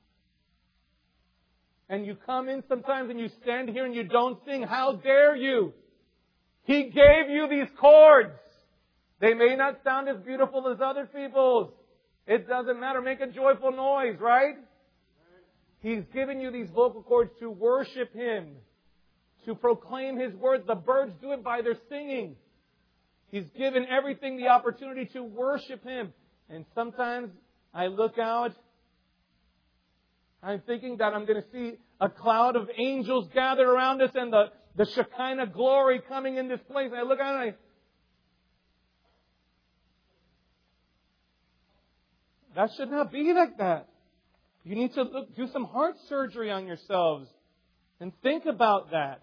Speaker 1: And you come in sometimes and you stand here and you don't sing. How dare you? He gave you these chords. They may not sound as beautiful as other people's. It doesn't matter. Make a joyful noise, right? He's given you these vocal cords to worship Him, to proclaim His word. The birds do it by their singing. He's given everything the opportunity to worship Him. And sometimes I look out, I'm thinking that I'm going to see a cloud of angels gathered around us and the, the Shekinah glory coming in this place. And I look out and I, that should not be like that. You need to look, do some heart surgery on yourselves and think about that.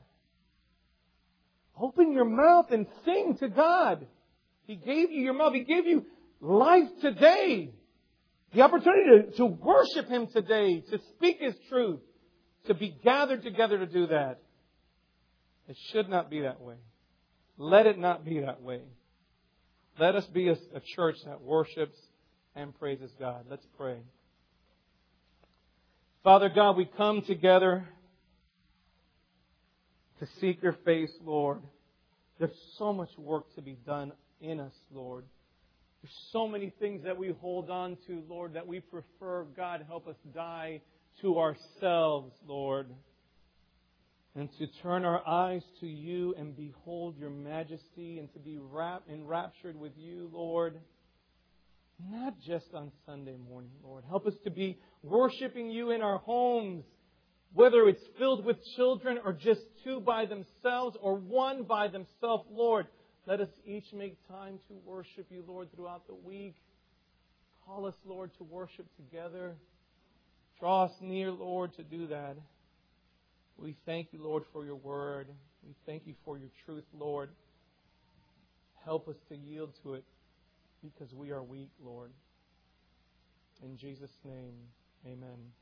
Speaker 1: Open your mouth and sing to God. He gave you your mouth. He gave you life today. The opportunity to, to worship Him today, to speak His truth, to be gathered together to do that. It should not be that way. Let it not be that way. Let us be a, a church that worships and praises God. Let's pray. Father God, we come together to seek Your face, Lord. There's so much work to be done in us, Lord. There's so many things that we hold on to, Lord, that we prefer. God, help us die to ourselves, Lord, and to turn our eyes to You and behold Your majesty and to be wrapped, enraptured with You, Lord. Not just on Sunday morning, Lord. Help us to be worshiping You in our homes, whether it's filled with children or just two by themselves or one by themselves, Lord. Let us each make time to worship You, Lord, throughout the week. Call us, Lord, to worship together. Draw us near, Lord, to do that. We thank You, Lord, for Your word. We thank You for Your truth, Lord. Help us to yield to it because we are weak, Lord. In Jesus' name, amen.